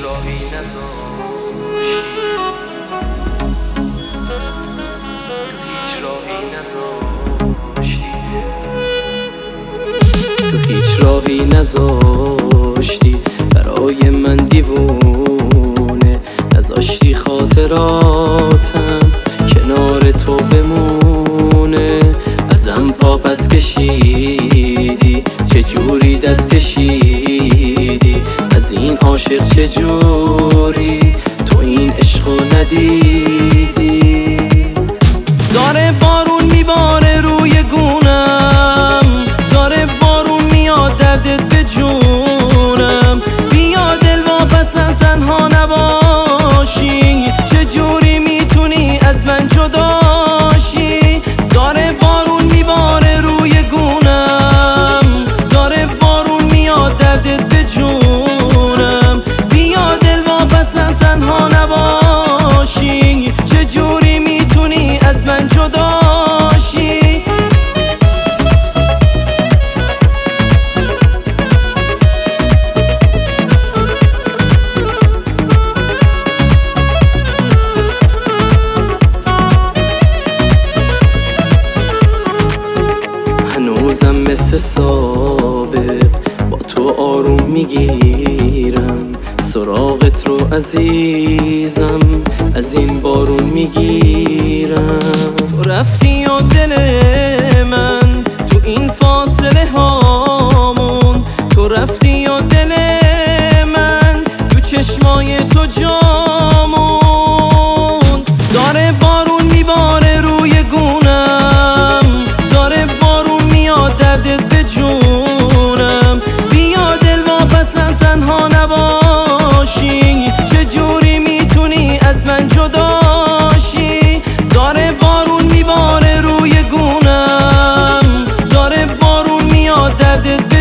راهی نذاشتی، تو هیچ راهی نذاشتی برای من دیوونه، نذاشتی خاطراتم کنار تو بمونه. ازم پا پس کشیدی، چجوری دست کشیدی از این عاشق، چجوری تو این عشقو ندیدی؟ داره بارون میباره روی گونم، داره بارون میاد دردت به جونم. بیا دل واپسم تنها نباشی، چجوری میتونی از من جداشی؟ داره بارون میباره روی گونم، داره بارون میاد دردت به جونم. بیا دل واپسم تنها نباشی، چجوری میتونی از من جداشی؟ هنوزم مثل سابق با تو آروم میگیرم، سراغت رو عزیزم از این بارون میگیرم. تو رفتی و دل من تو این فاصله هامون، تو رفتی و دل من تو چشمای تو جامون. داره بارون میباره روی گونم، داره بارون میاد دردت به جونم. بیا دل واپسم تنها نباشی، چجوری میتونی از من جداشی؟ داره بارون میباره روی گونم، داره بارون میاد دردت